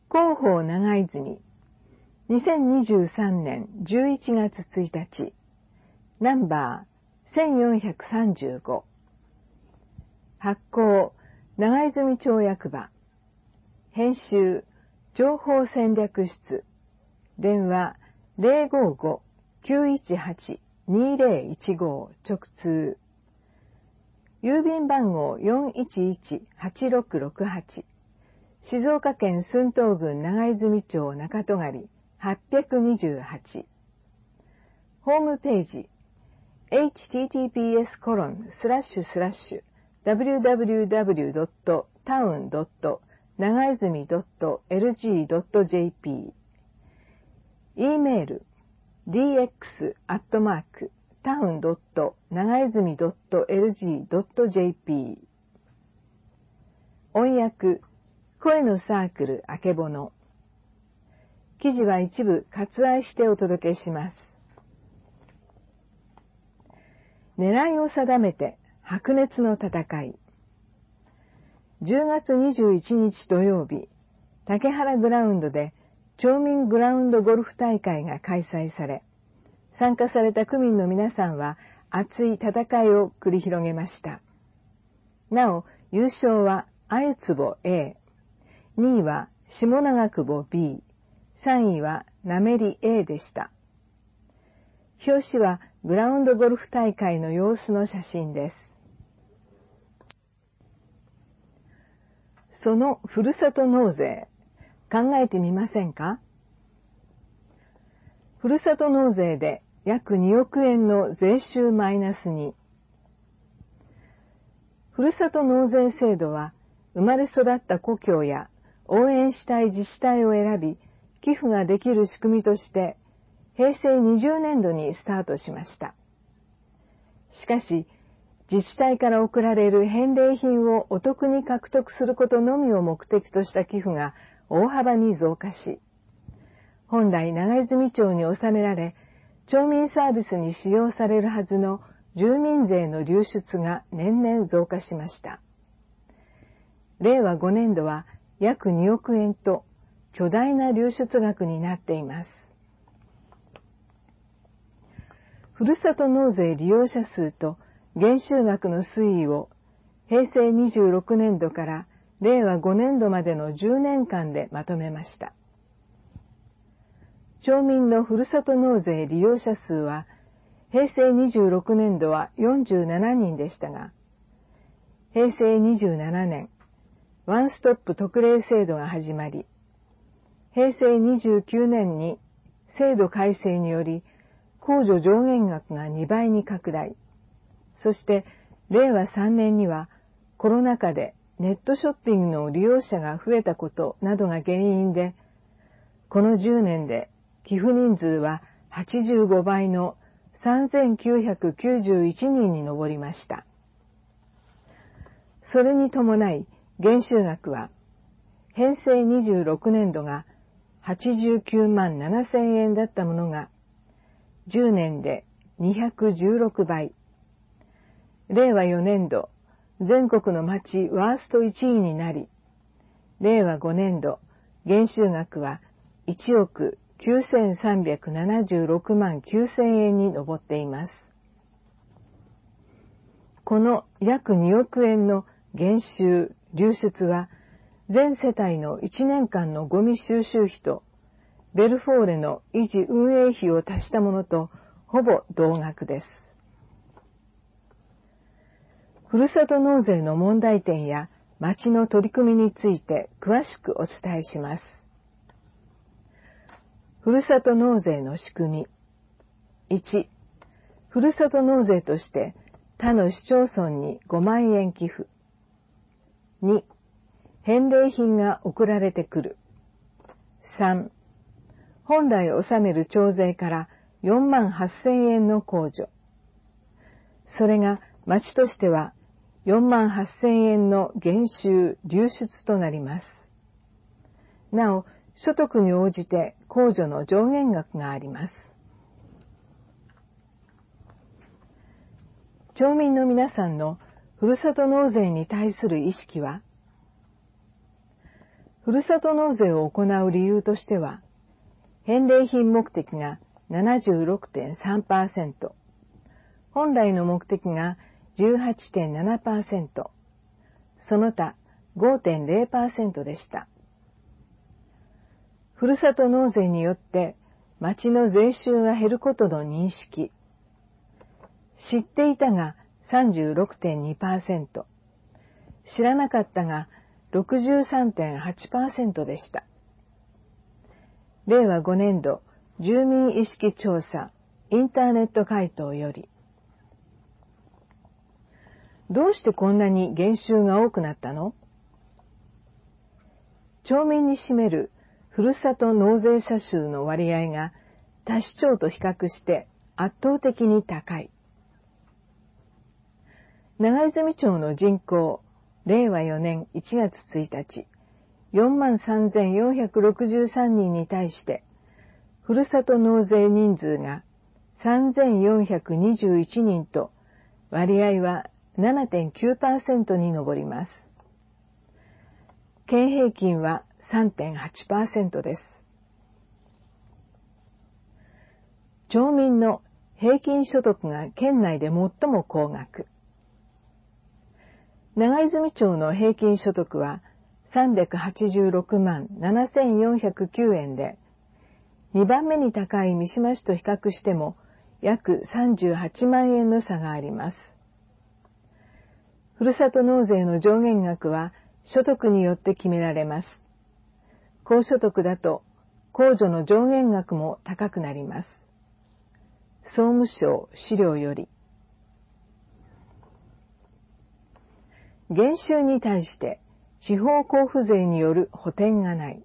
広報長泉、2023年11月1日、ナンバー1435、発行、長泉町役場、編集、情報戦略室、電話055-918-2015直通、郵便番号411-8668、静岡県駿東郡長泉町中戸狩828、ホームページ https://www.town.nagaizumi.lg.jp、 e メール dx@town.nagaizumi.lg.jp、 音訳声のサークルあけぼの。記事は一部割愛してお届けします。狙いを定めて白熱の戦い。10月21日土曜日、竹原グラウンドで町民グラウンドゴルフ大会が開催され、参加された区民の皆さんは熱い戦いを繰り広げました。なお、優勝は鮎壺 A、2位は下長久保 B、3位はなめり A でした。表紙はグラウンドゴルフ大会の様子の写真です。そのふるさと納税、考えてみませんか？ふるさと納税で約2億円の税収マイナスに。ふるさと納税制度は、生まれ育った故郷や応援したい自治体を選び、寄付ができる仕組みとして、平成20年度にスタートしました。しかし、自治体から贈られる返礼品をお得に獲得することのみを目的とした寄付が大幅に増加し、本来長泉町に納められ、町民サービスに使用されるはずの住民税の流出が年々増加しました。令和5年度は約2億円と巨大な流出額になっています。ふるさと納税利用者数と減収額の推移を平成26年度から令和5年度までの10年間でまとめました。町民のふるさと納税利用者数は平成26年度は47人でしたが、平成27年、ワンストップ特例制度が始まり、平成29年に制度改正により控除上限額が2倍に拡大、そして令和3年にはコロナ禍でネットショッピングの利用者が増えたことなどが原因で、この10年で寄付人数は85倍の3991人に上りました。それに伴い減収額は平成26年度が89万7000円だったものが10年で216倍。令和4年度全国の町ワースト1位になり、令和5年度減収額は1億9376万9000円に上っています。この約2億円の減収・流出は、全世帯の1年間のゴミ収集費とベルフォーレの維持運営費を足したものとほぼ同額です。ふるさと納税の問題点や町の取り組みについて詳しくお伝えします。ふるさと納税の仕組み。1、ふるさと納税として他の市町村に5万円寄付。2、返礼品が送られてくる。3、本来納める町税から4万8000円の控除。それが町としては4万8000円の減収・流出となります。なお、所得に応じて控除の上限額があります。町民の皆さんのふるさと納税に対する意識は、ふふるさと納税を行う理由としては、返礼品目的が 76.3%、本来の目的が 18.7%、その他 5.0% でした。ふるさと納税によって町の税収が減ることの認識。知っていたが 36.2%、知らなかったが 63.8% でした。令和5年度住民意識調査インターネット回答より、どうしてこんなに減収が多くなったの？町民に占めるふるさと納税者数の割合が他市町と比較して圧倒的に高い。長泉町の人口、令和4年1月1日、43,463 人に対して、ふるさと納税人数が 3,421 人と、割合は 7.9% に上ります。県平均は 3.8% です。町民の平均所得が県内で最も高額。長泉町の平均所得は386万7409円で、2番目に高い三島市と比較しても約38万円の差があります。ふるさと納税の上限額は所得によって決められます。高所得だと控除の上限額も高くなります。総務省資料より、減収に対して地方交付税による補填がない。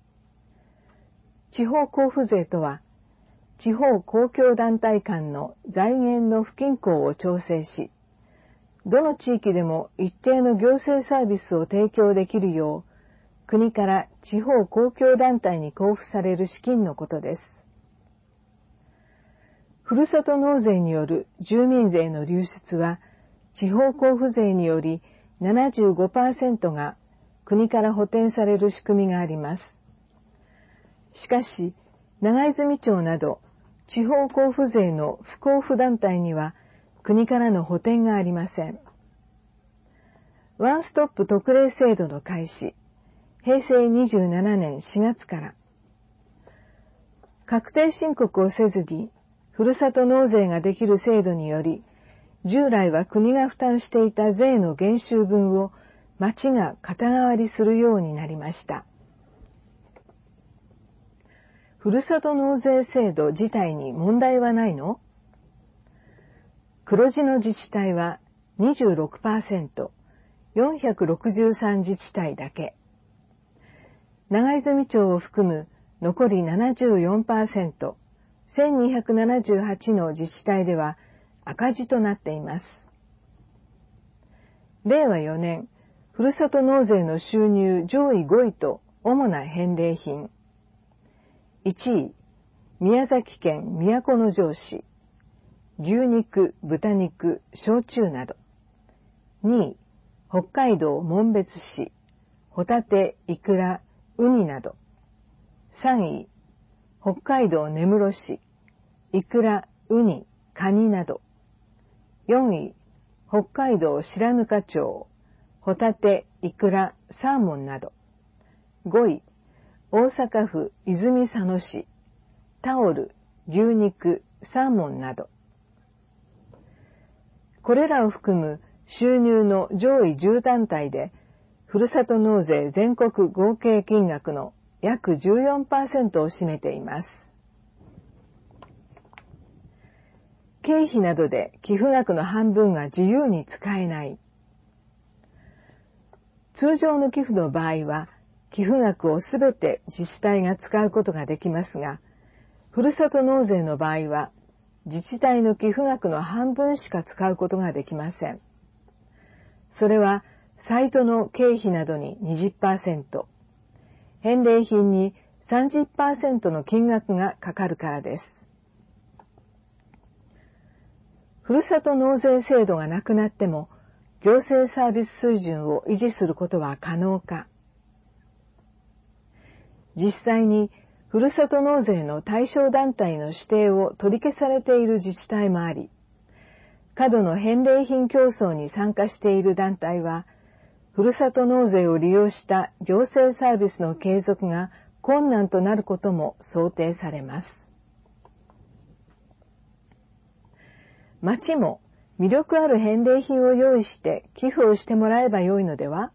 地方交付税とは、地方公共団体間の財源の不均衡を調整し、どの地域でも一定の行政サービスを提供できるよう、国から地方公共団体に交付される資金のことです。ふるさと納税による住民税の流出は、地方交付税により 75% が国から補填される仕組みがあります。しかし、長泉町など地方交付税の不交付団体には国からの補填がありません。ワンストップ特例制度の開始、平成27年4月から、確定申告をせずにふるさと納税ができる制度により、従来は国が負担していた税の減収分を町が肩代わりするようになりました。ふるさと納税制度自体に問題はないの？黒字の自治体は 26%、463自治体だけ。長泉町を含む残り 74%、1278の自治体では赤字となっています。令和4年、ふるさと納税の収入上位5位と主な返礼品。1位、宮崎県都城市、牛肉、豚肉、焼酎など。2位、北海道紋別市、ホタテ、イクラ、ウニなど。3位、北海道根室市、イクラ、ウニ、カニなど。4位、北海道白糠町、ホタテ、イクラ、サーモンなど。5位、大阪府泉佐野市、タオル、牛肉、サーモンなど。これらを含む収入の上位10団体で、ふるさと納税全国合計金額の約 14% を占めています。経費などで寄付額の半分が自由に使えない。通常の寄付の場合は、寄付額をすべて自治体が使うことができますが、ふるさと納税の場合は、自治体の寄付額の半分しか使うことができません。それは、サイトの経費などに 20%、返礼品に 30% の金額がかかるからです。ふるさと納税制度がなくなっても、行政サービス水準を維持することは可能か。 実際にふるさと納税の対象団体の指定を取り消されている自治体もあり、過度の返礼品競争に参加している団体は、ふるさと納税を利用した行政サービスの継続が困難となることも想定されます。町も魅力ある返礼品を用意して寄付をしてもらえばよいのでは？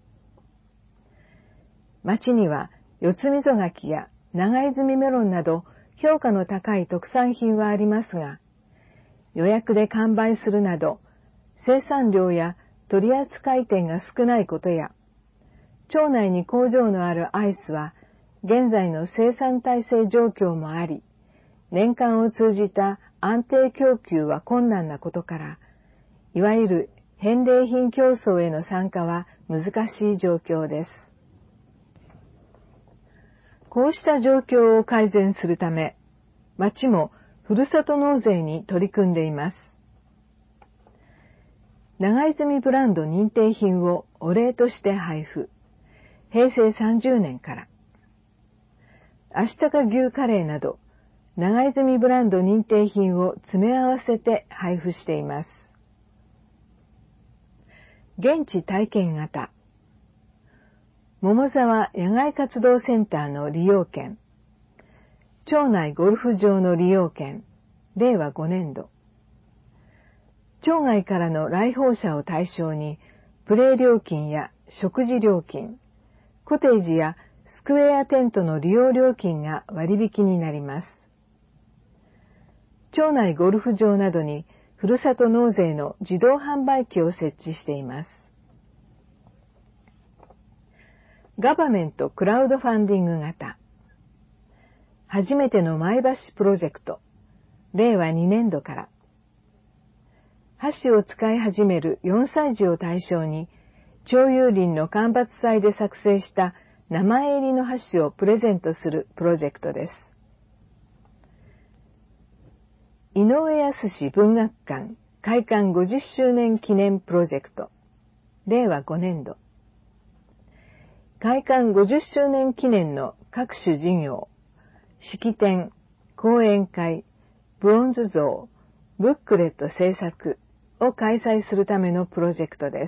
町には四つ溝柿や長泉メロンなど評価の高い特産品はありますが、予約で完売するなど生産量や取扱店が少ないことや、町内に工場のあるアイスは現在の生産体制状況もあり、年間を通じた安定供給は困難なことから、いわゆる返礼品競争への参加は難しい状況です。こうした状況を改善するため、町もふるさと納税に取り組んでいます。長泉ブランド認定品をお礼として配布。平成30年から。あしたか牛カレーなど、長泉ブランド認定品を詰め合わせて配布しています。現地体験型。桃沢野外活動センターの利用券。町内ゴルフ場の利用券。令和5年度。町外からの来訪者を対象に、プレイ料金や食事料金、コテージやスクエアテントの利用料金が割引になります。町内ゴルフ場などにふるさと納税の自動販売機を設置しています。ガバメントクラウドファンディング型。初めての前橋プロジェクト。令和2年度から。箸を使い始める4歳児を対象に、町有林の間伐祭で作成した名前入りの箸をプレゼントするプロジェクトです。井上康文学館開館50周年記念プロジェクト。令和5年度。開館50周年記念の各種事業、式典、講演会、ブロンズ像、ブックレット制作を開催するためのプロジェクトです。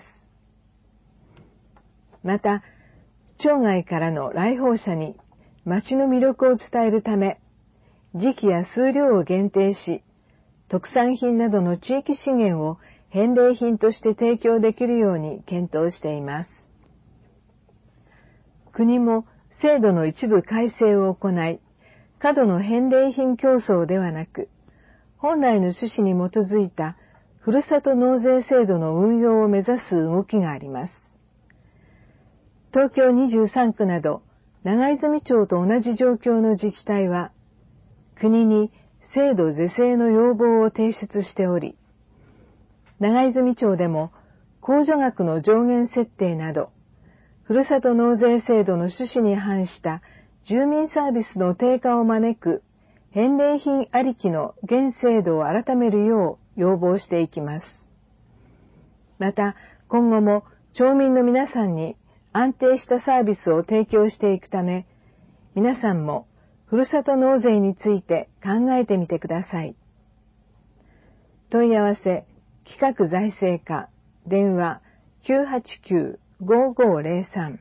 また、町外からの来訪者に町の魅力を伝えるため、時期や数量を限定し、特産品などの地域資源を返礼品として提供できるように検討しています。国も制度の一部改正を行い、過度の返礼品競争ではなく、本来の趣旨に基づいたふるさと納税制度の運用を目指す動きがあります。東京23区など長泉町と同じ状況の自治体は、国に制度是正の要望を提出しており、長泉町でも控除額の上限設定など、ふるさと納税制度の趣旨に反した住民サービスの低下を招く返礼品ありきの現制度を改めるよう要望していきます。また、今後も町民の皆さんに安定したサービスを提供していくため、皆さんもふるさと納税について考えてみてください。問い合わせ、企画財政課、電話 989-5503。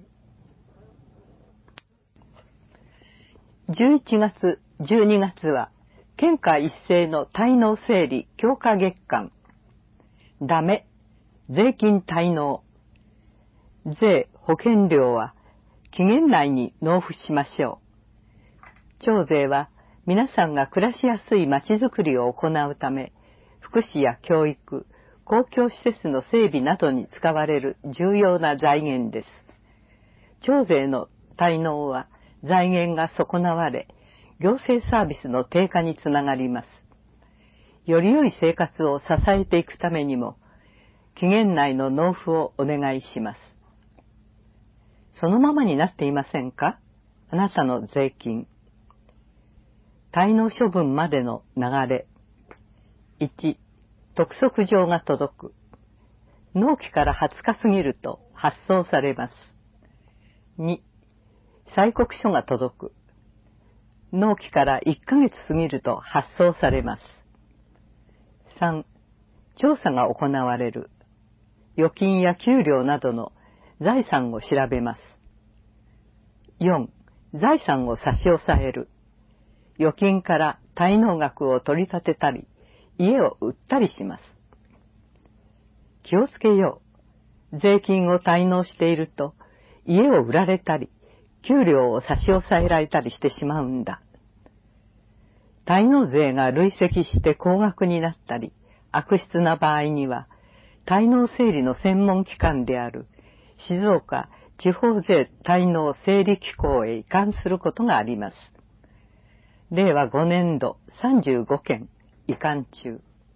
11月、12月は、県下一斉の滞納整理強化月間。ダメ、税金滞納。税、保険料は期限内に納付しましょう。町税は皆さんが暮らしやすいまちづくりを行うため、福祉や教育、公共施設の整備などに使われる重要な財源です。町税の滞納は財源が損なわれ、行政サービスの低下につながります。より良い生活を支えていくためにも、期限内の納付をお願いします。そのままになっていませんか？あなたの税金。滞納処分までの流れ。1、督促状が届く。納期から20日過ぎると発送されます。2、 催告書が届く。納期から1ヶ月過ぎると発送されます。3、調査が行われる。預金や給料などの財産を調べます。4、財産を差し押さえる。預金から滞納額を取り立てたり、家を売ったりします。気をつけよう。税金を滞納していると、家を売られたり、給料を差し押さえられたりしてしまうんだ。滞納税が累積して高額になったり、悪質な場合には、滞納整理の専門機関である静岡地方税滞納整理機構へ移管することがあります。令和5年度35件移管中。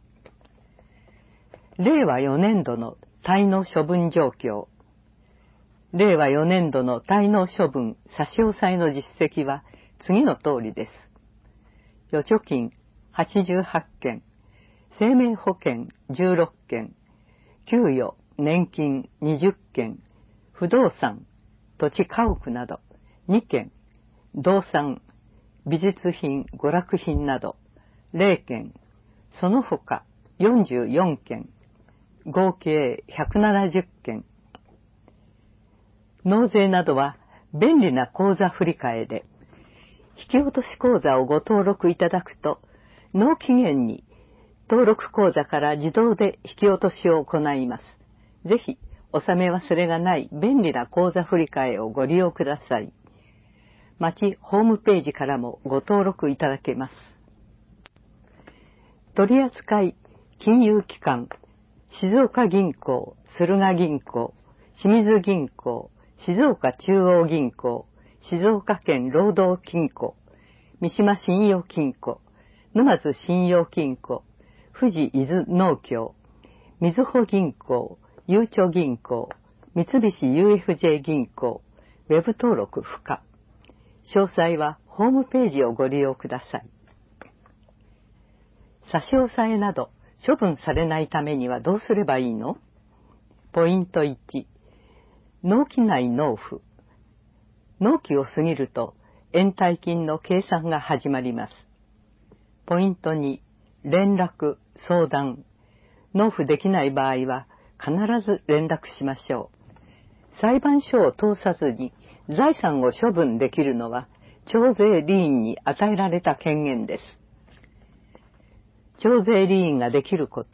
令和4年度の滞納処分状況。令和4年度の滞納処分差し押さえの実績は次の通りです。預貯金88件、生命保険16件、給与、年金20件、不動産、土地家屋など2件、動産、美術品、娯楽品など0件、その他44件、合計170件。納税などは便利な口座振替で、引き落とし口座をご登録いただくと、納期限に登録口座から自動で引き落としを行います。ぜひ、納め忘れがない便利な口座振替をご利用ください。町ホームページからもご登録いただけます。取扱金融機関、静岡銀行、駿河銀行、清水銀行、静岡中央銀行、静岡県労働金庫、三島信用金庫、沼津信用金庫、富士伊豆農協、みずほ銀行、ゆうちょ銀行、三菱 UFJ 銀行、ウェブ登録不可。詳細はホームページをご利用ください。差し押さえなど処分されないためにはどうすればいいの？ポイント1、納期内納付。納期を過ぎると延滞金の計算が始まります。ポイント2、連絡、相談。納付できない場合は必ず連絡しましょう。裁判所を通さずに財産を処分できるのは徴税吏員に与えられた権限です。徴税吏員ができること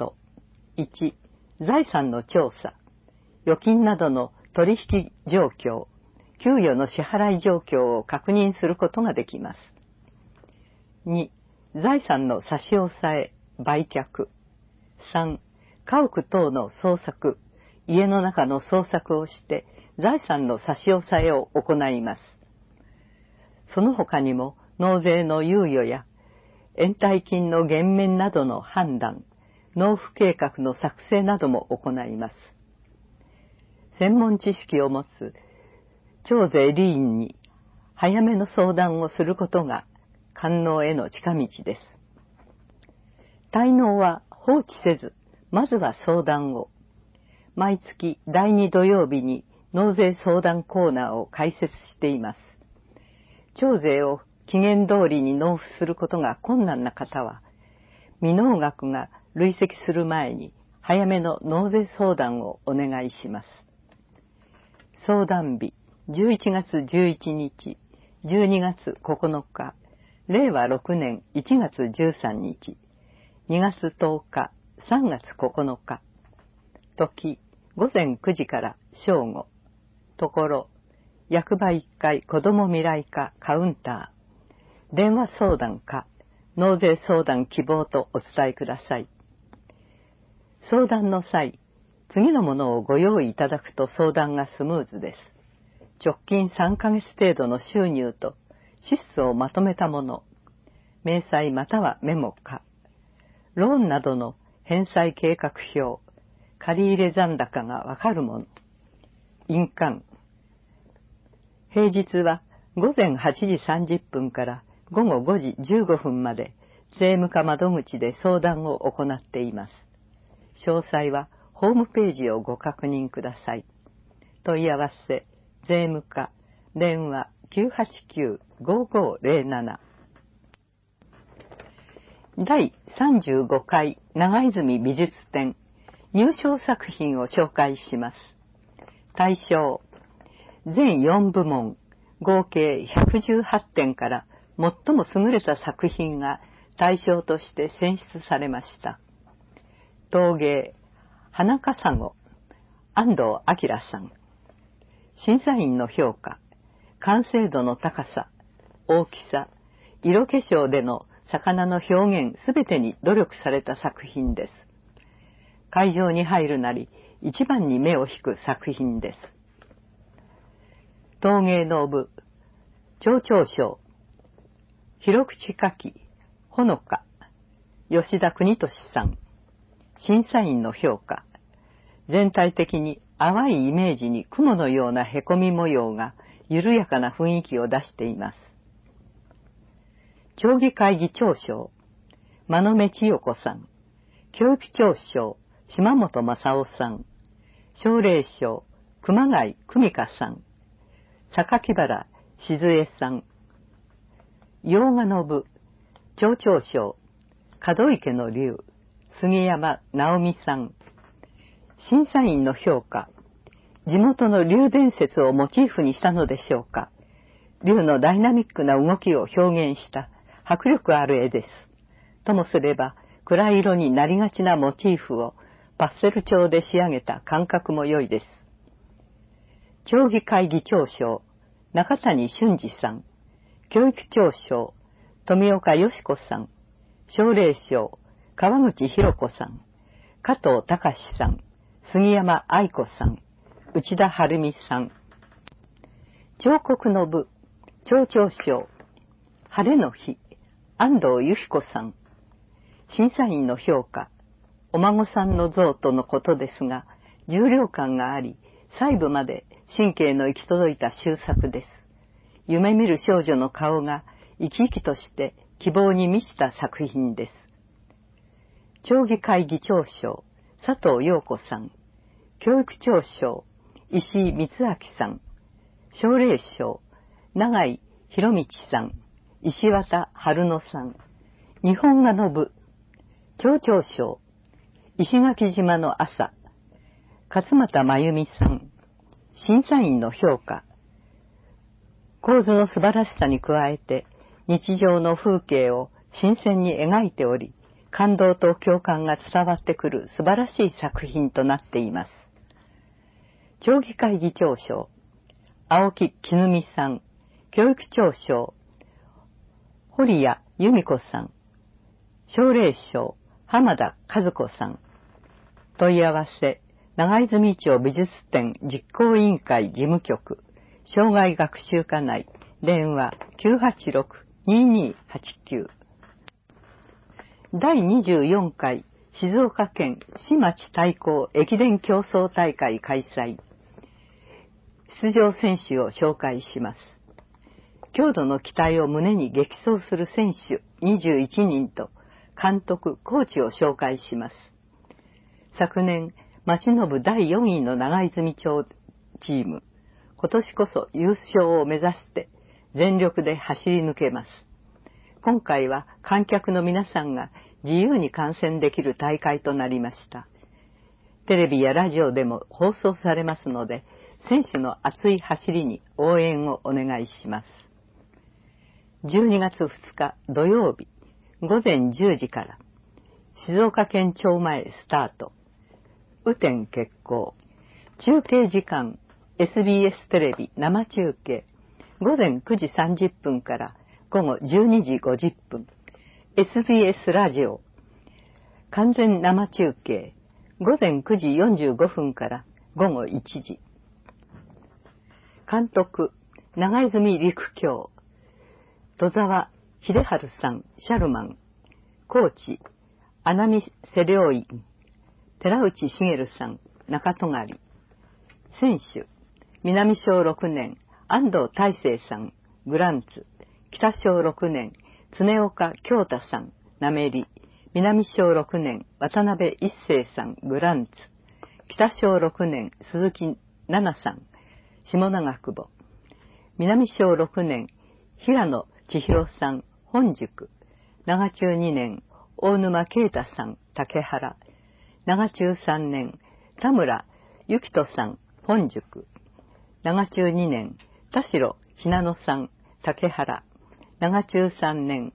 。1、財産の調査。預金などの取引状況、給与の支払い状況を確認することができます。2、財産の差し押さえ、売却。3、家屋等の捜索、家の中の捜索をして財産の差し押さえを行います。その他にも納税の猶予や延滞金の減免などの判断、納付計画の作成なども行います。専門知識を持つ徴税吏員に早めの相談をすることが官納への近道です。滞納は放置せず、まずは相談を。毎月第2土曜日に納税相談コーナーを開設しています。徴税を期限通りに納付することが困難な方は、未納額が累積する前に早めの納税相談をお願いします。相談日、11月11日、12月9日、令和6年1月13日、2月10日、3月9日。時、午前9時から正午。ところ、役場1階子ども未来課カウンター。電話相談か、納税相談希望とお伝えください。相談の際、次のものをご用意いただくと相談がスムーズです。直近3ヶ月程度の収入と支出をまとめたもの、明細またはメモか、ローンなどの返済計画表、借入残高がわかるもの、印鑑。平日は午前8時30分から午後5時15分まで税務課窓口で相談を行っています。詳細はホームページをご確認ください。問い合わせ、税務課、電話 089-5507。第35回長泉美術展入賞作品を紹介します。大賞、全4部門、合計118点から最も優れた作品が大賞として選出されました。陶芸、花笠子、安藤明さん。審査員の評価、完成度の高さ、大きさ、色化粧での魚の表現すべてに努力された作品です。会場に入るなり一番に目を引く作品です。陶芸の部、町長賞、広口花器、ほのか、吉田国俊さん。審査員の評価、全体的に淡いイメージに雲のようなへこみ模様が緩やかな雰囲気を出しています。町議会議長賞、間野目千代子さん。教育長賞、島本正夫さん。奨励賞、熊谷久美香さん。榊原静江さん。洋画の部、町長賞、門池の龍、杉山直美さん。審査員の評価、地元の龍伝説をモチーフにしたのでしょうか。龍のダイナミックな動きを表現した迫力ある絵です。ともすれば、暗い色になりがちなモチーフをパステル調で仕上げた感覚も良いです。町議会議長賞、中谷俊二さん。教育長賞、富岡よし子さん。奨励賞、川口博子さん。加藤隆さん。杉山愛子さん。内田晴美さん。彫刻の部、町長賞、晴れの日、安藤由彦さん。審査員の評価、お孫さんの像とのことですが、重量感があり、細部まで神経の行き届いた秀作です。夢見る少女の顔が生き生きとして希望に満ちた作品です。町議会議長賞、佐藤陽子さん。教育長賞、石井光明さん。奨励賞、永井博道さん。石渡春野さん。日本画の部、町長賞、石垣島の朝。勝俣真由美さん。審査員の評価、構図の素晴らしさに加えて日常の風景を新鮮に描いており、感動と共感が伝わってくる素晴らしい作品となっています。町議会議長賞、青木きぬみさん。教育長賞、堀谷由美子さん。奨励賞、浜田和子さん。問い合わせ、長泉町美術展実行委員会事務局、障害学習課内、電話 986-2289。第24回静岡県市町対抗駅伝競争大会開催。出場選手を紹介します。強度の期待を胸に激走する選手21人と監督、コーチを紹介します。昨年、町の部第4位の長泉町チーム、今年こそ優勝を目指して全力で走り抜けます。今回は観客の皆さんが自由に観戦できる大会となりました。テレビやラジオでも放送されますので、選手の熱い走りに応援をお願いします。12月2日土曜日午前10時から静岡県庁前スタート。雨天決行。中継時間 SBS テレビ生中継午前9時30分から午後12時50分。SBS ラジオ完全生中継午前9時45分から午後1時。監督、長泉陸橋、戸沢秀治さん、シャルマン。コーチ、穴見瀬良院、寺内茂さん、中戸狩。選手、南小6年、安藤大成さん、グランツ。北小6年、常岡京太さん、なめり。南小6年、渡辺一生さん、グランツ。北小6年、鈴木奈々さん、下長久保。 南小6年、平野千尋さん、本宿。長中2年、大沼啓太さん、竹原。長中3年、田村幸人さん、本宿。長中2年、田代ひなのさん、竹原。長中3年、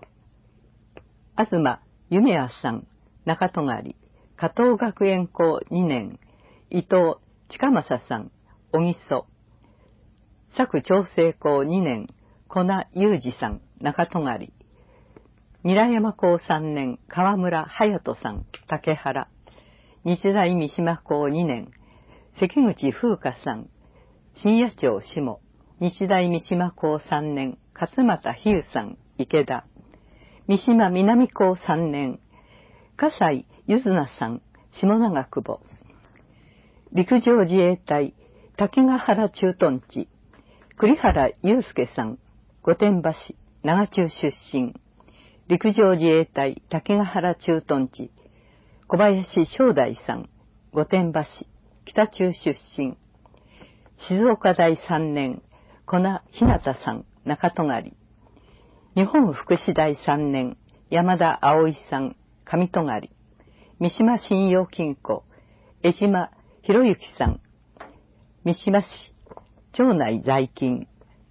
東夢也さん、中戸狩。加藤学園校2年、伊藤近正さん、小木曽。佐久長生校2年、小名裕二さん、中戸狩。韮山校3年、河村隼人さん、竹原。日大三島校2年、関口風花さん、新野町下。日大三島校3年、勝俣比喩さん、池田。三島南校3年、笠井ゆずなさん、下長久保。陸上自衛隊滝ヶ原駐屯地、栗原祐介さん、御殿場市、長中出身。陸上自衛隊滝ヶ原駐屯地、小林正大さん、御殿場市、北中出身。静岡大3年、小名ひなたさん、中戸狩。日本福祉大3年、山田葵さん、上戸狩。三島信用金庫、江島博之さん、三島市、町内在勤。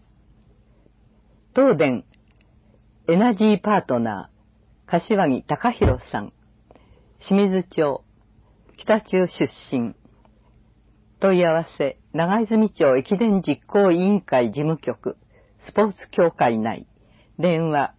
東電エナジーパートナー、柏木隆弘さん、清水町、北中出身。問い合わせ、長泉町駅伝実行委員会事務局、スポーツ協会内。電話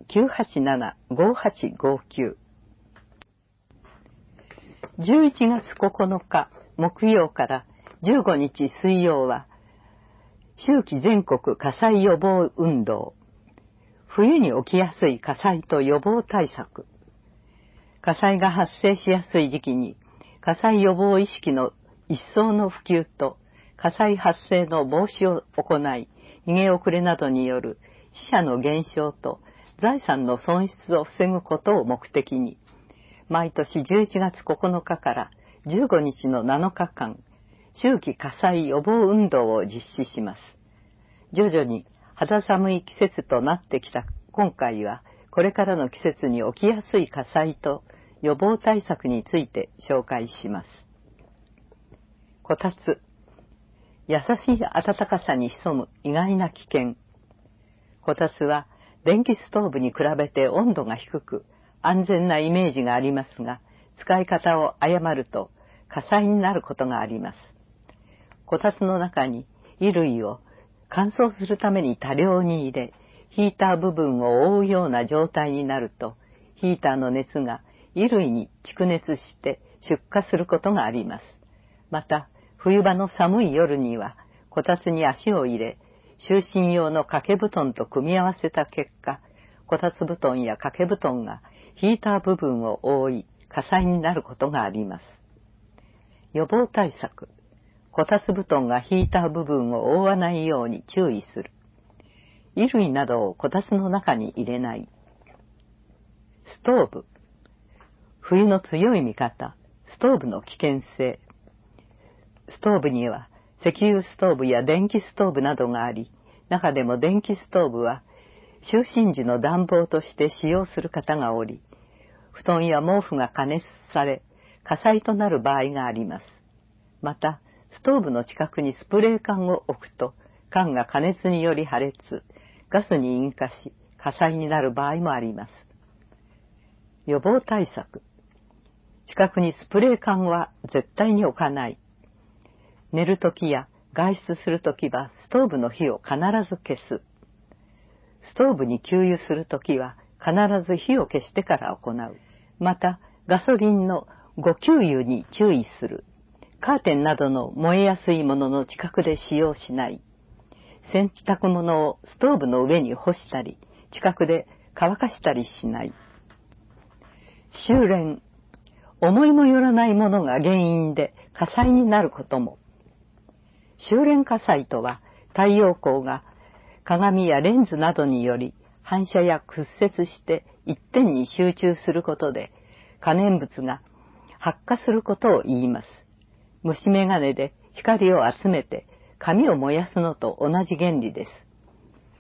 987-5859。11月9日木曜から15日水曜は、秋季全国火災予防運動。冬に起きやすい火災と予防対策。火災が発生しやすい時期に、火災予防意識の一層の普及と、火災発生の防止を行い、逃げ遅れなどによる死者の減少と財産の損失を防ぐことを目的に、毎年11月9日から15日の7日間、秋季火災予防運動を実施します。徐々に肌寒い季節となってきた今回は、これからの季節に起きやすい火災と予防対策について紹介します。こたつ。優しい暖かさに潜む意外な危険。こたつは電気ストーブに比べて温度が低く安全なイメージがありますが、使い方を誤ると火災になることがあります。こたつの中に衣類を乾燥するために多量に入れ、ヒーター部分を覆うような状態になると、ヒーターの熱が衣類に蓄熱して出火することがあります。また、冬場の寒い夜には、こたつに足を入れ、就寝用の掛け布団と組み合わせた結果、こたつ布団や掛け布団がヒーター部分を覆い、火災になることがあります。予防対策。こたつ布団がヒーター部分を覆わないように注意する。衣類などをこたつの中に入れない。ストーブ。冬の強い味方、ストーブの危険性。ストーブには石油ストーブや電気ストーブなどがあり、中でも電気ストーブは就寝時の暖房として使用する方がおり、布団や毛布が加熱され、火災となる場合があります。また、ストーブの近くにスプレー缶を置くと、缶が加熱により破裂、ガスに引火し、火災になる場合もあります。予防対策。近くにスプレー缶は絶対に置かない。寝るときや外出するときはストーブの火を必ず消す。ストーブに給油するときは必ず火を消してから行う。また、ガソリンの誤給油に注意する。カーテンなどの燃えやすいものの近くで使用しない。洗濯物をストーブの上に干したり、近くで乾かしたりしない。収斂。思いもよらないものが原因で火災になることも。収斂火災とは、太陽光が鏡やレンズなどにより反射や屈折して一点に集中することで可燃物が発火することを言います。虫眼鏡で光を集めて紙を燃やすのと同じ原理です。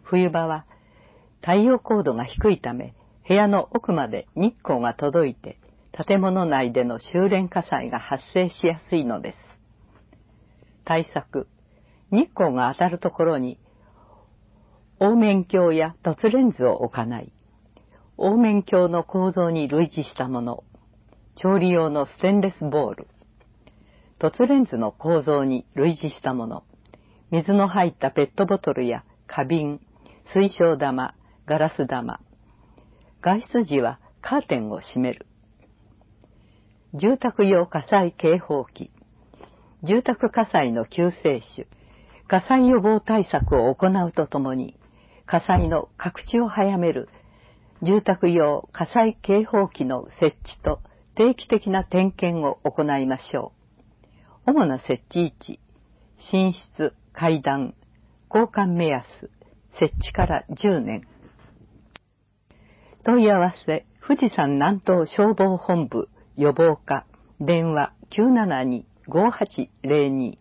冬場は太陽高度が低いため、部屋の奥まで日光が届いて、建物内での収斂火災が発生しやすいのです。対策。日光が当たるところに、凹面鏡や凸レンズを置かない。凹面鏡の構造に類似したもの。調理用のステンレスボール。凸レンズの構造に類似したもの。水の入ったペットボトルや花瓶、水晶玉、ガラス玉。外出時はカーテンを閉める。住宅用火災警報器。住宅火災の救世主。火災予防対策を行うとともに、火災の覚知を早める住宅用火災警報器の設置と定期的な点検を行いましょう。主な設置位置、寝室、階段、交換目安、設置から10年。問い合わせ、富士山南東消防本部予防課、電話 972-5802。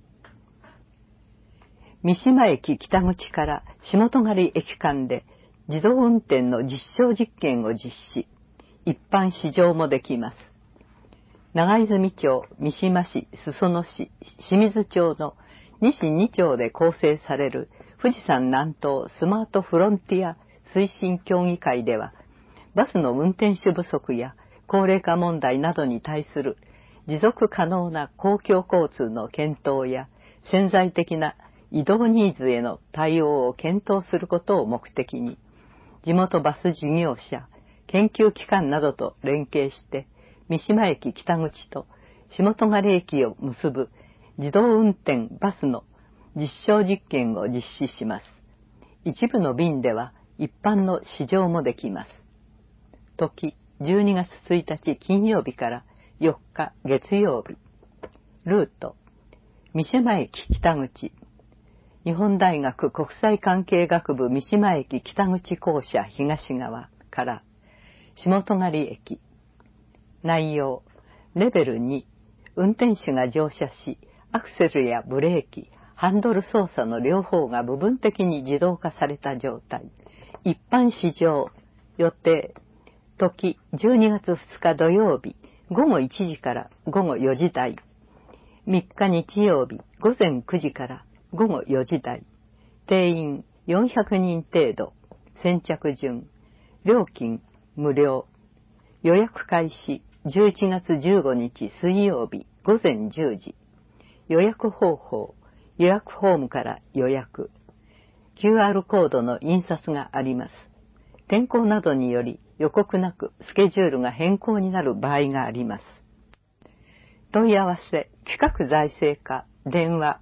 三島駅北口から下戸狩駅間で自動運転の実証実験を実施。一般試乗もできます。長泉町、三島市、裾野市、清水町の西2町で構成される富士山南東スマートフロンティア推進協議会では、バスの運転手不足や高齢化問題などに対する持続可能な公共交通の検討や潜在的な移動ニーズへの対応を検討することを目的に、地元バス事業者、研究機関などと連携して、三島駅北口と下戸狩駅を結ぶ自動運転バスの実証実験を実施します。一部の便では一般の試乗もできます。時、12月1日金曜日から4日月曜日。ルート、三島駅北口。日本大学国際関係学部三島駅北口校舎東側から下戸狩駅。内容、レベル2、運転手が乗車し、アクセルやブレーキ、ハンドル操作の両方が部分的に自動化された状態。一般試乗、予定、時、12月2日土曜日、午後1時から午後4時台。3日日曜日、午前9時から午後4時台。定員400人程度。先着順。料金無料。予約開始11月15日水曜日午前10時。予約方法。予約フォームから予約。QR コードの印刷があります。天候などにより予告なくスケジュールが変更になる場合があります。問い合わせ、企画財政課、電話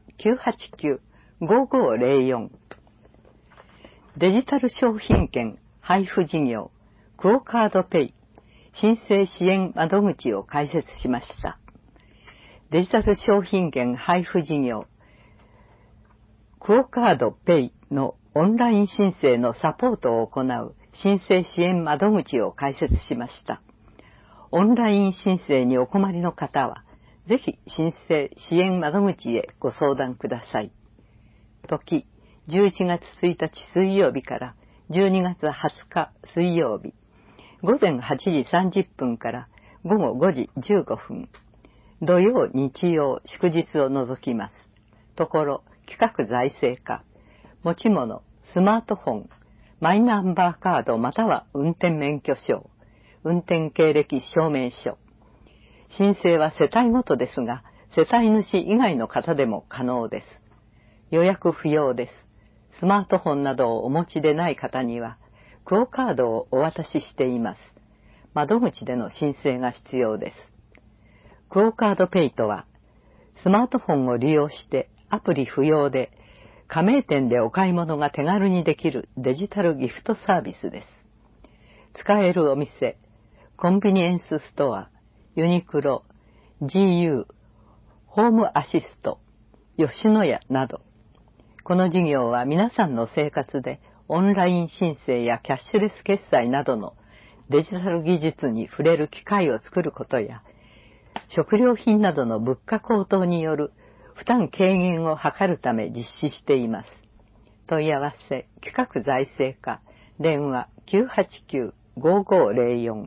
989-5504。デジタル商品券配布事業、クオカードペイ、申請支援窓口を開設しました。デジタル商品券配布事業、クオカードペイのオンライン申請のサポートを行う申請支援窓口を開設しました。オンライン申請にお困りの方は、ぜひ申請支援窓口へご相談ください。時、11月1日水曜日から12月20日水曜日、午前8時30分から午後5時15分、土曜、日曜、祝日を除きます。ところ、企画財政課、持ち物、スマートフォン、マイナンバーカードまたは運転免許証、運転経歴証明書。申請は世帯ごとですが、世帯主以外の方でも可能です。予約不要です。スマートフォンなどをお持ちでない方には、クオカードをお渡ししています。窓口での申請が必要です。クオカードペイとは、スマートフォンを利用してアプリ不要で、加盟店でお買い物が手軽にできるデジタルギフトサービスです。使えるお店、コンビニエンスストア、ユニクロ、GU、ホームアシスト、吉野家など。この事業は皆さんの生活でオンライン申請やキャッシュレス決済などのデジタル技術に触れる機会を作ることや、食料品などの物価高騰による負担軽減を図るため実施しています。 問い合わせ、企画財政課、電話 989-5504。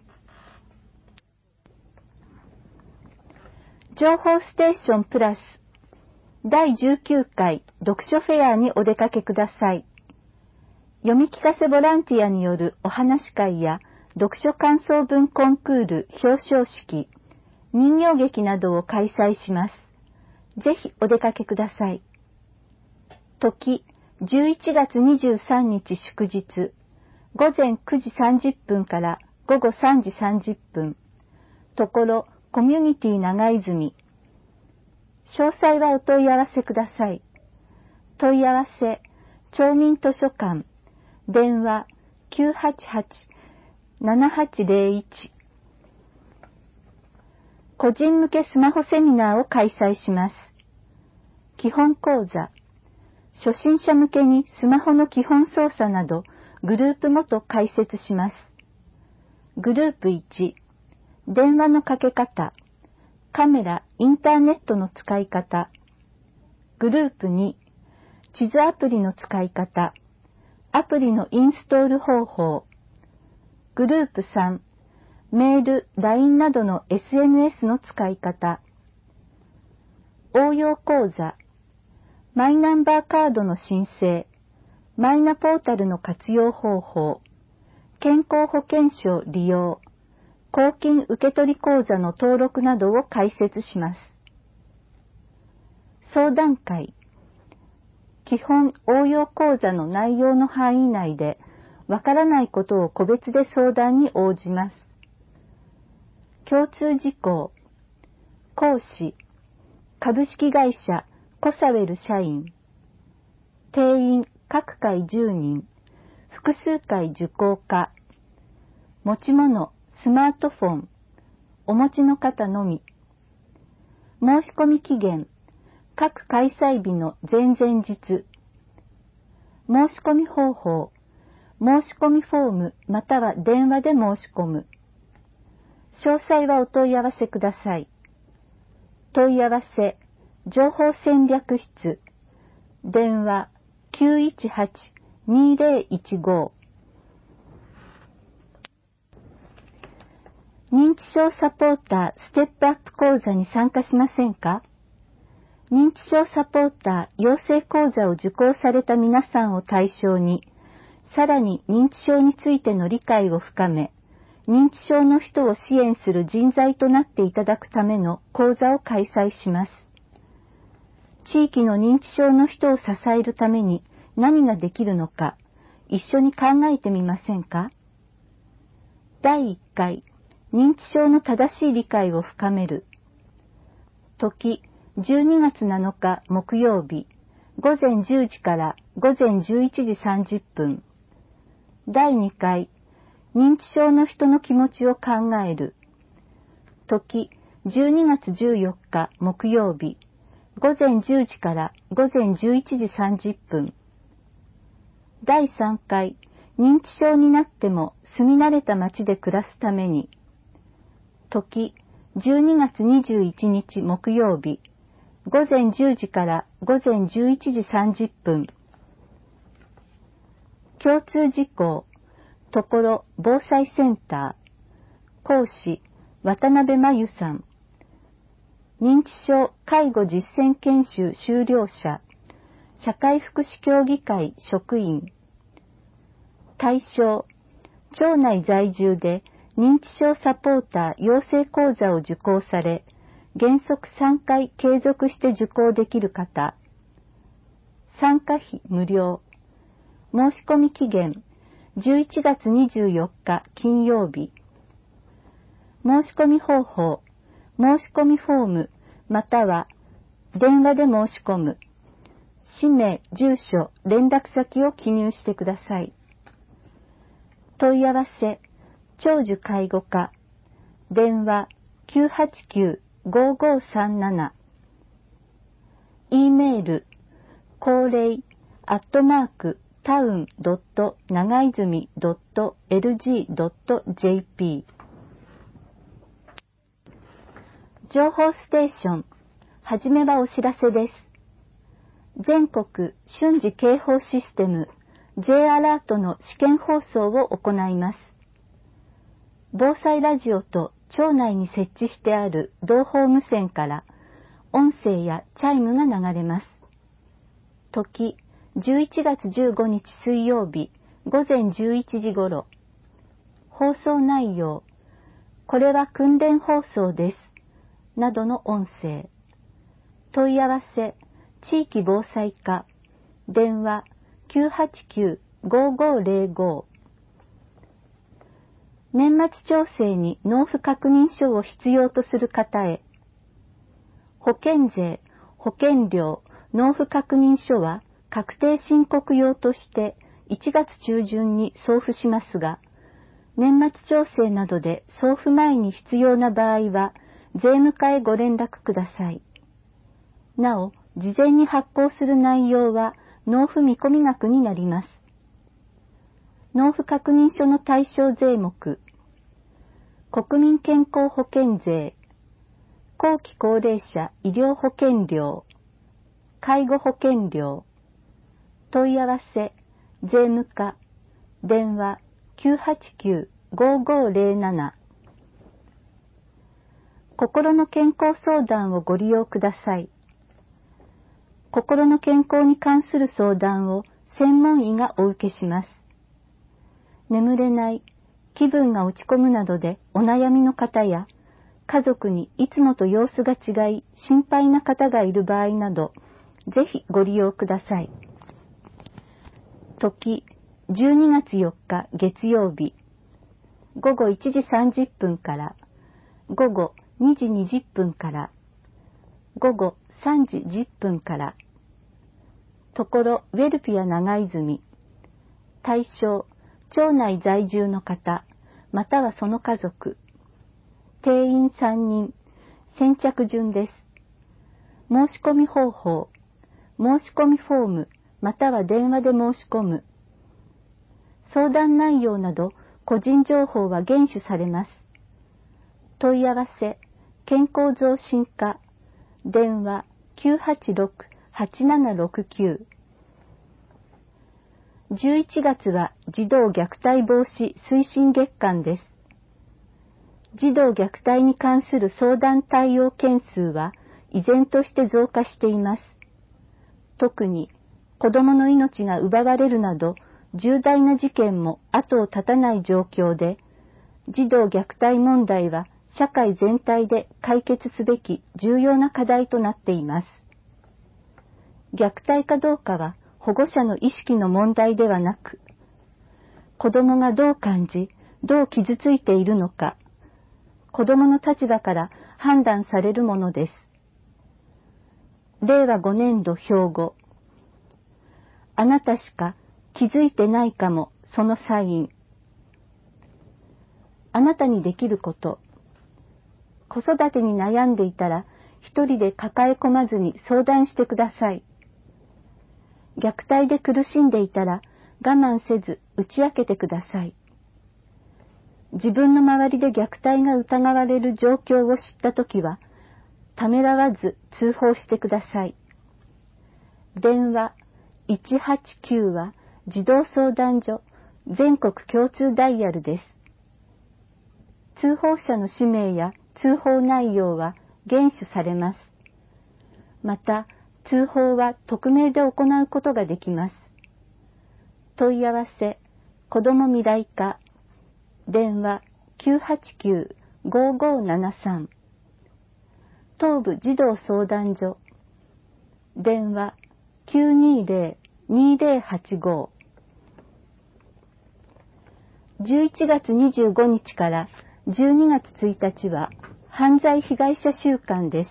情報ステーションプラス第19回読書フェアにお出かけください。読み聞かせボランティアによるお話会や読書感想文コンクール表彰式、人形劇などを開催します。ぜひお出かけください。時、11月23日祝日、午前9時30分から午後3時30分。ところ、コミュニティ長泉。詳細はお問い合わせください。問い合わせ、町民図書館、電話 988-7801。個人向けスマホセミナーを開催します。基本講座。初心者向けにスマホの基本操作などグループごと解説します。グループ1、電話のかけ方、カメラ、インターネットの使い方。グループ2、地図アプリの使い方、アプリのインストール方法。グループ3、メール、LINE などの SNS の使い方。応用講座、マイナンバーカードの申請、マイナポータルの活用方法、健康保険証利用、公金受取口座の登録などを解説します。相談会、基本応用講座の内容の範囲内で、わからないことを個別で相談に応じます。共通事項、講師、株式会社コサウェル社員、定員各回10人、複数回受講可、持ち物、スマートフォン、お持ちの方のみ。申し込み期限、各開催日の前々日。申し込み方法、申し込みフォームまたは電話で申し込む。詳細はお問い合わせください。問い合わせ、情報戦略室、電話 918-2015。認知症サポーターステップアップ講座に参加しませんか？認知症サポーター養成講座を受講された皆さんを対象に、さらに認知症についての理解を深め、認知症の人を支援する人材となっていただくための講座を開催します。地域の認知症の人を支えるために何ができるのか、一緒に考えてみませんか？第1回、認知症の正しい理解を深める。時、12月7日木曜日、午前10時から午前11時30分。第2回、認知症の人の気持ちを考える。時、12月14日木曜日、午前10時から午前11時30分。第3回、認知症になっても住み慣れた街で暮らすために。時、12月21日木曜日、午前10時から午前11時30分。共通事項、ところ防災センター、講師、渡辺真由さん。認知症介護実践研修修了者、社会福祉協議会職員。対象、町内在住で認知症サポーター養成講座を受講され、原則3回継続して受講できる方。参加費無料。申し込み期限、11月24日金曜日。申し込み方法、申し込みフォーム、または電話で申し込む。氏名、住所、連絡先を記入してください。問い合わせ、長寿介護課、電話 989-5537。E メール、高齢@town.長泉.lg.jp。情報ステーション、はじめはお知らせです。 全国瞬時警報システム J アラートの試験放送を行います。防災ラジオと町内に設置してある同胞無線から音声やチャイムが流れます。時、11月15日水曜日午前11時頃。放送内容、これは訓練放送です。などの音声。問い合わせ、地域防災課、電話 989-5505。年末調整に納付確認書を必要とする方へ。保険税、保険料、納付確認書は確定申告用として1月中旬に送付しますが、年末調整などで送付前に必要な場合は、税務課へご連絡ください。なお、事前に発行する内容は納付見込み額になります。納付確認書の対象税目、国民健康保険税、後期高齢者医療保険料、介護保険料、問い合わせ、税務課、電話 989-5507。心の健康相談をご利用ください。心の健康に関する相談を専門医がお受けします。眠れない、気分が落ち込むなどでお悩みの方や、家族にいつもと様子が違い心配な方がいる場合など、ぜひご利用ください。時、12月4日月曜日、午後1時30分から、午後2時20分から、午後3時10分から、ところウェルピア長泉、対象、町内在住の方、またはその家族、定員3人、先着順です。申し込み方法、申し込みフォーム、または電話で申し込む。相談内容など個人情報は厳守されます。問い合わせ、健康増進課、電話 986-8769。11月は児童虐待防止推進月間です。児童虐待に関する相談対応件数は依然として増加しています。特に子どもの命が奪われるなど重大な事件も後を絶たない状況で、児童虐待問題は社会全体で解決すべき重要な課題となっています。虐待かどうかは保護者の意識の問題ではなく、子どもがどう感じ、どう傷ついているのか、子どもの立場から判断されるものです。令和5年度標語。あなたしか気づいてないかも、そのサイン。あなたにできること。子育てに悩んでいたら、一人で抱え込まずに相談してください。虐待で苦しんでいたら、我慢せず打ち明けてください。自分の周りで虐待が疑われる状況を知ったときは、ためらわず通報してください。電話189は児童相談所全国共通ダイヤルです。通報者の氏名や通報内容は厳守されます。また、通報は匿名で行うことができます。問い合わせ、子ども未来課、電話 989-5573。東部児童相談所、電話 920-2085。11月25日から12月1日は犯罪被害者週間です。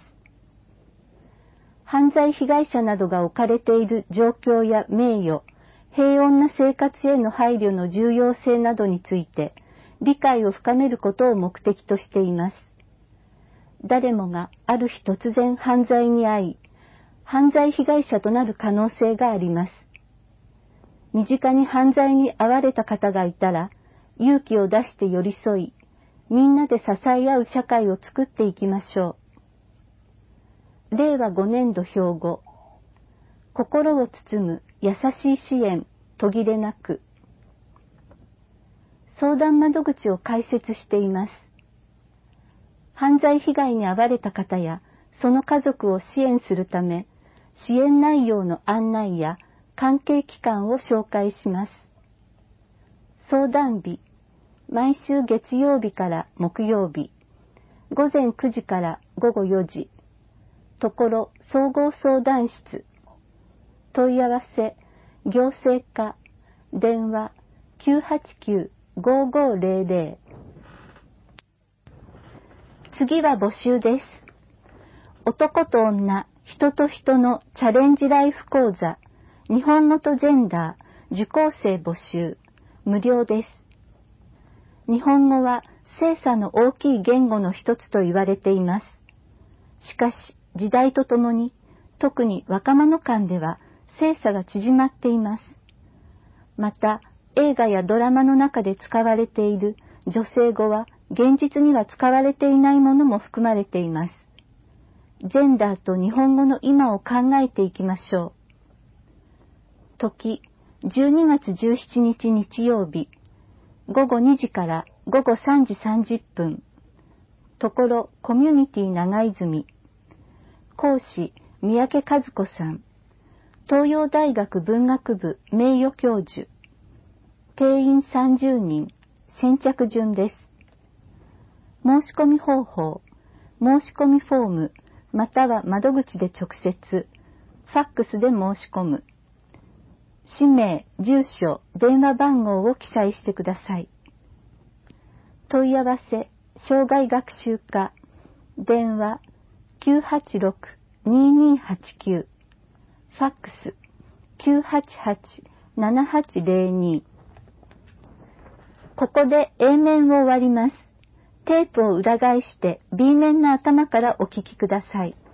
犯罪被害者などが置かれている状況や名誉、平穏な生活への配慮の重要性などについて理解を深めることを目的としています。誰もがある日突然犯罪に遭い、犯罪被害者となる可能性があります。身近に犯罪に遭われた方がいたら、勇気を出して寄り添い、みんなで支え合う社会を作っていきましょう。令和5年度標語。 心を包む優しい支援、途切れなく。相談窓口を開設しています。犯罪被害に遭われた方やその家族を支援するため、支援内容の案内や関係機関を紹介します。相談日、毎週月曜日から木曜日、午前9時から午後4時、ところ総合相談室、問い合わせ、行政課、電話 989-5500。次は募集です。男と女、人と人のチャレンジライフ講座、日本語とジェンダー、受講生募集、無料です。日本語は性差の大きい言語の一つと言われています。しかし、時代とともに、特に若者間では性差が縮まっています。また、映画やドラマの中で使われている女性語は、現実には使われていないものも含まれています。ジェンダーと日本語の今を考えていきましょう。時、12月17日日曜日、午後2時から午後3時30分。ところ、コミュニティ長泉。講師、三宅和子さん。東洋大学文学部名誉教授。定員30人、先着順です。申し込み方法、申し込みフォーム、または窓口で直接、ファックスで申し込む。氏名、住所、電話番号を記載してください。問い合わせ、障害学習課、電話 986-2289、ファックス 988-7802。ここで A 面を終わります。テープを裏返して B 面の頭からお聞きください。